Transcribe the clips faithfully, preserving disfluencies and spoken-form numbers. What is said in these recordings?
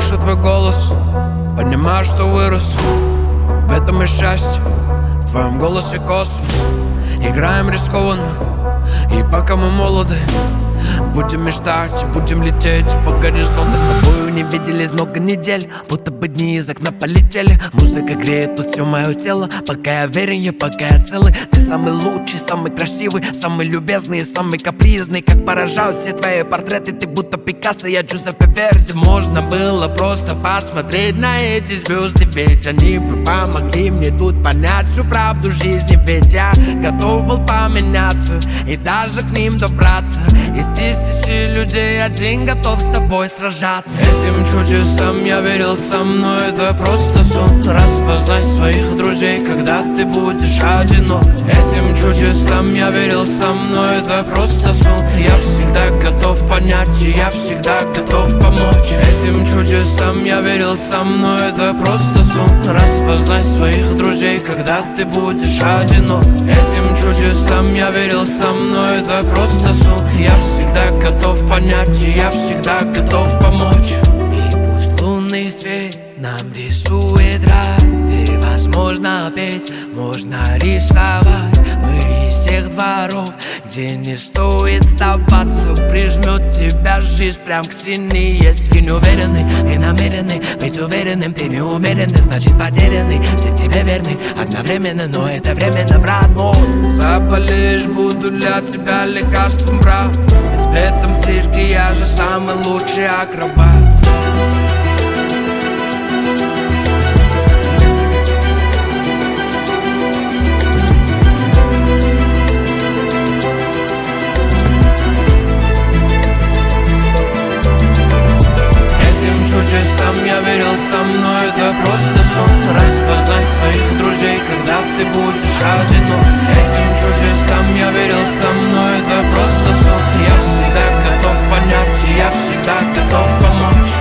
слышу твой голос, понимаю, что вырос. В этом и счастье, в твоем голосе космос. Играем рискованно, и пока мы молоды, будем мечтать, будем лететь по горизонту. С тобою не виделись много недель, будто бы дни из окна полетели. Музыка греет тут все мое тело, пока я верен, я пока я целый. Ты самый лучший, самый красивый, самый любезный, самый капризный. Как поражают все твои портреты, ты будто Пикассо, я Джузеппе Верди. Можно было просто посмотреть на эти звезды, ведь они бы помогли мне тут понять всю правду жизни. Ведь я готов был поменяться и даже к ним добраться. Из тысячи людей один готов с тобой сражаться. Этим чудесам я верил, со мной это просто сон. Распознай своих друзей, когда ты будешь одинок. Этим чудесам я верил, со мной это просто сон. Я всегда готов понять, и я всегда готов помочь. Этим чудесам я верил, со мной это просто сон. Распознай своих друзей, когда ты будешь одинок. Этим чудесам я верил, со мной это просто сон. Я всегда готов понять, и я всегда готов помочь. И пусть лунный свет нам рисует рай, где возможно петь, можно рисовать. Мы из тех дворов, где не стоит сдаваться. Прижмет тебя жизнь прям к стене. Если не уверенный и намеренный быть уверенным, ты не умеренный, значит потерянный. Все тебе верны одновременно, но это временно, брат мой. Заболеешь, буду для тебя лекарством, брат. Ведь в этом цирке я же самый лучший акробат. Чудесам я верил, со мной это просто сон. Распознай своих друзей, когда ты будешь одинок. Этим чудесам я верил, со мной это просто сон. Я всегда готов понять, и я всегда готов помочь.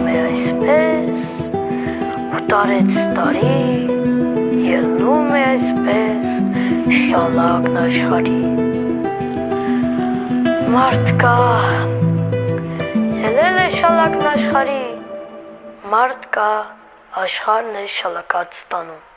Utarեց տարի ելնում է այսպես շալակն աշխարհի մարդ կա ելել է շալակն աշխարհի Մարդ կա, աշխարհն է շալակած տանում։